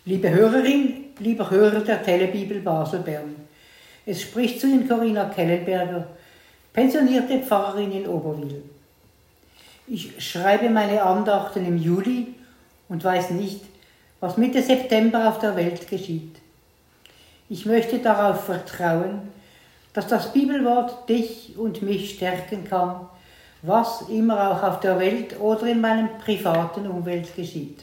Liebe Hörerin, lieber Hörer der Telebibel Basel-Bern, es spricht zu Ihnen Corinna Kellenberger, pensionierte Pfarrerin in Oberwil. Ich schreibe meine Andachten im Juli und weiß nicht, was Mitte September auf der Welt geschieht. Ich möchte darauf vertrauen, dass das Bibelwort dich und mich stärken kann, was immer auch auf der Welt oder in meinem privaten Umfeld geschieht.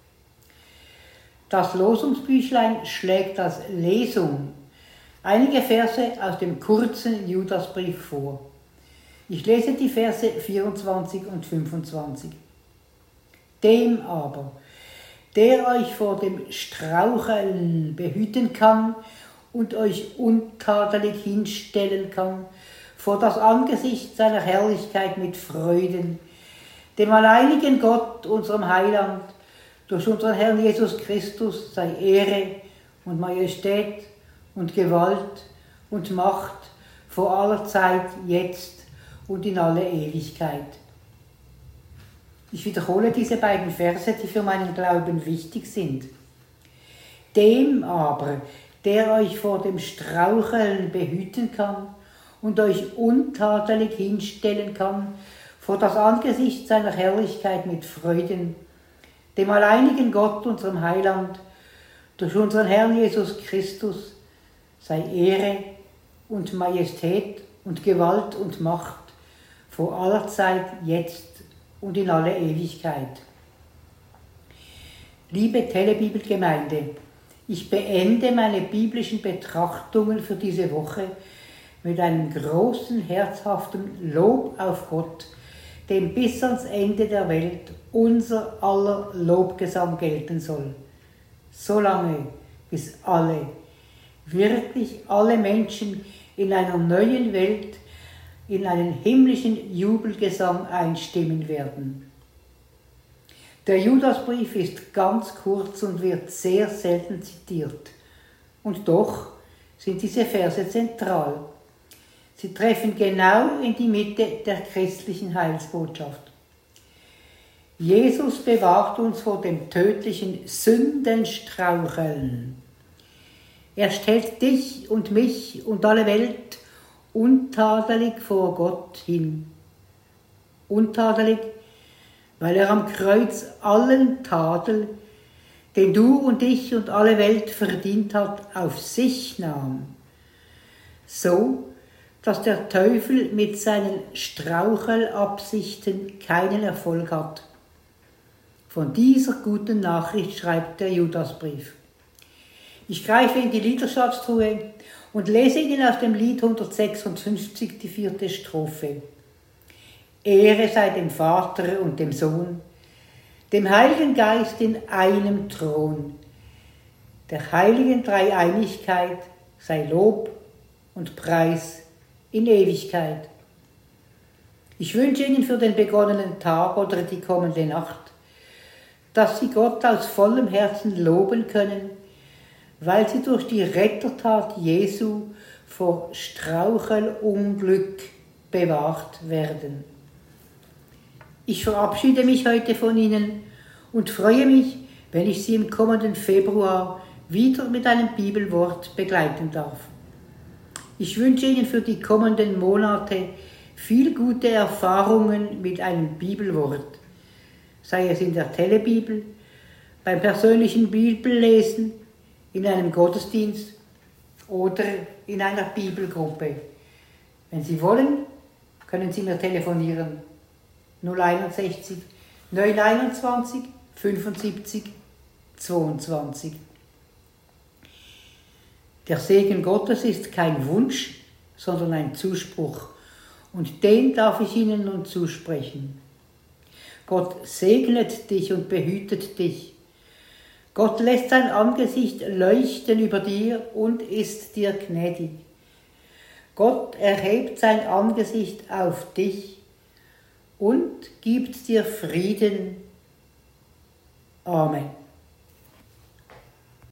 Das Losungsbüchlein schlägt als Lesung einige Verse aus dem kurzen Judasbrief vor. Ich lese die Verse 24 und 25. Dem aber, der euch vor dem Straucheln behüten kann und euch untadelig hinstellen kann vor das Angesicht seiner Herrlichkeit mit Freuden, dem alleinigen Gott, unserem Heiland, durch unseren Herrn Jesus Christus sei Ehre und Majestät und Gewalt und Macht vor aller Zeit, jetzt und in alle Ewigkeit. Ich wiederhole diese beiden Verse, die für meinen Glauben wichtig sind. Dem aber, der euch vor dem Straucheln behüten kann und euch untadelig hinstellen kann vor das Angesicht seiner Herrlichkeit mit Freuden, dem alleinigen Gott, unserem Heiland, durch unseren Herrn Jesus Christus, sei Ehre und Majestät und Gewalt und Macht vor aller Zeit, jetzt und in alle Ewigkeit. Liebe Telebibelgemeinde, ich beende meine biblischen Betrachtungen für diese Woche mit einem großen, herzhaften Lob auf Gott, dem bis ans Ende der Welt unser aller Lobgesang gelten soll. Solange bis alle, wirklich alle Menschen in einer neuen Welt in einen himmlischen Jubelgesang einstimmen werden. Der Judasbrief ist ganz kurz und wird sehr selten zitiert. Und doch sind diese Verse zentral. Sie treffen genau in die Mitte der christlichen Heilsbotschaft. Jesus bewahrt uns vor dem tödlichen Sündenstraucheln. Er stellt dich und mich und alle Welt untadelig vor Gott hin. Untadelig, weil er am Kreuz allen Tadel, den du und ich und alle Welt verdient hat, auf sich nahm. So, dass der Teufel mit seinen Strauchelabsichten keinen Erfolg hat. Von dieser guten Nachricht schreibt der Judasbrief. Ich greife in die Liederschatztruhe und lese Ihnen aus dem Lied 156 die 4. Strophe. Ehre sei dem Vater und dem Sohn, dem Heiligen Geist in einem Thron. Der heiligen Dreieinigkeit sei Lob und Preis in Ewigkeit. Ich wünsche Ihnen für den begonnenen Tag oder die kommende Nacht, dass Sie Gott aus vollem Herzen loben können, weil Sie durch die Rettertat Jesu vor Strauchelunglück bewahrt werden. Ich verabschiede mich heute von Ihnen und freue mich, wenn ich Sie im kommenden Februar wieder mit einem Bibelwort begleiten darf. Ich wünsche Ihnen für die kommenden Monate viel gute Erfahrungen mit einem Bibelwort, sei es in der Telebibel, beim persönlichen Bibellesen, in einem Gottesdienst oder in einer Bibelgruppe. Wenn Sie wollen, können Sie mir telefonieren. 061 921 75 22. Der Segen Gottes ist kein Wunsch, sondern ein Zuspruch. Und den darf ich Ihnen nun zusprechen. Gott segnet dich und behütet dich. Gott lässt sein Angesicht leuchten über dir und ist dir gnädig. Gott erhebt sein Angesicht auf dich und gibt dir Frieden. Amen.